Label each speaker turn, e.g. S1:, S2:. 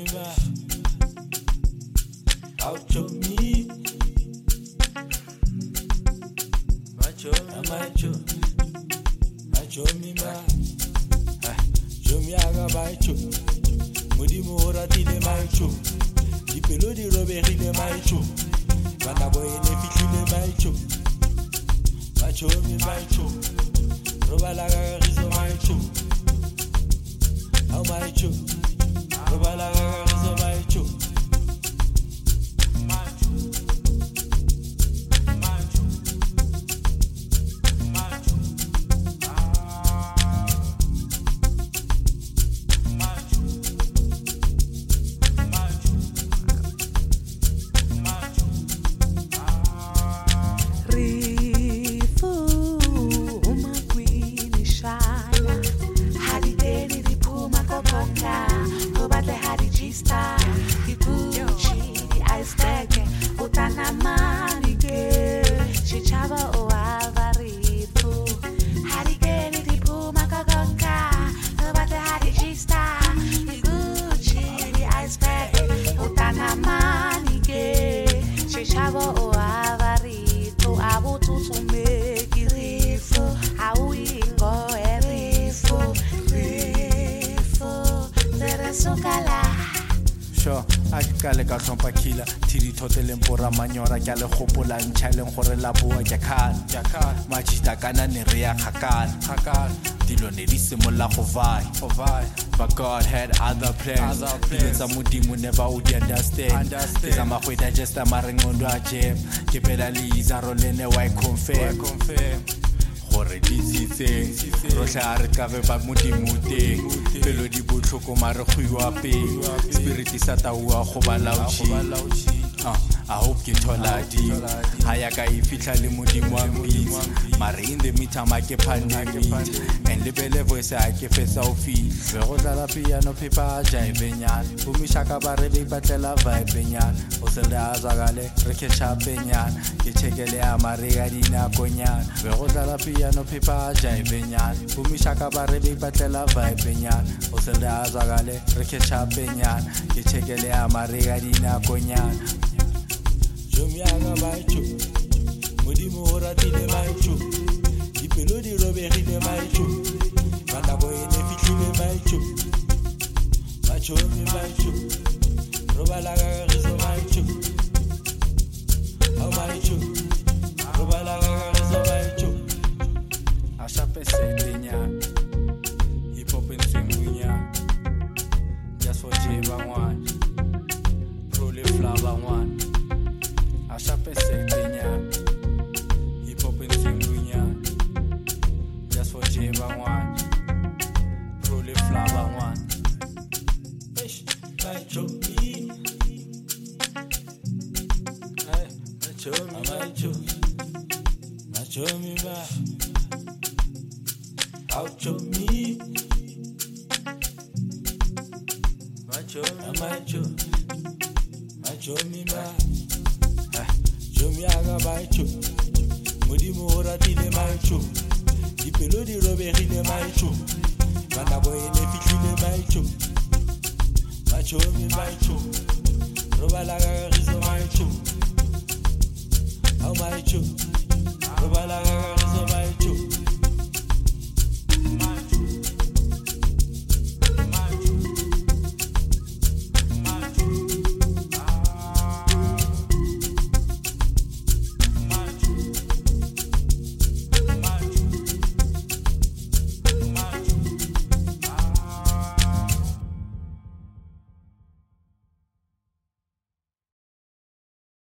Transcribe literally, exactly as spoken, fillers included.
S1: ba, out to me. Macho, macho, macho mi ba, macho mi aga macho. Mudi mora tile macho, di pelo di roberi le macho. Bana boy ne fitli le macho, macho mi macho. Roba la garizo macho, how macho. Roba la garizo macho.
S2: Kale ka tlhompa khila thiri thoteleng pora manyora ke le gopola ntšhaleng gore la boa ke khana majita kana ne re ya khakana khakana dilo ne di simolla go vai go vai but God had other plans dilo modimo never would understand tsa magweda just amarengondo a jam ke pela le izaro le ne why confirm confirm gore ditsitseng rotlhe a re ka be ba modimo teng pelo di botlhoko mare go iwa peng spirit sa taua go balaoji I hope ke thola di haya ka e fitla le modimo wa mbitsi mare in the meantime I ke pandemic and le bele voice a ke fetsa o fi be go tla piano pipa jive nyana bumisha ka ba re be batlela vibe nyana o se le azagale re ke chape nyana ke chekele a mare ga dina konyana be go tla piano pipa jive nyana bumisha ka ba re be batlela vibe nyana o se le azagale re ke chape nyana ke chekele a mare ga dina konyana
S1: Jomi aga macho, mudi mora tile macho, di pelo di roberi le macho, bana boy ne fitli le macho, macho mi macho, roba la garizo macho, how macho, roba la garizo macho,
S2: ashape selinya, hip hop in singunya, just for Jeva one, pro le flava one. Ashape selinya, hip hop in singunya, just for Jeva one, pro le flava one.
S1: Ish, macho me, hey, macho me, macho, macho me ba, macho me, macho, macho, macho me ba. Jomi aga macho, mudi mora tile macho, di pelo di roberi le macho, bana boy ne fitli le macho, macho mi macho, roba la garizo macho, how macho, roba la garizo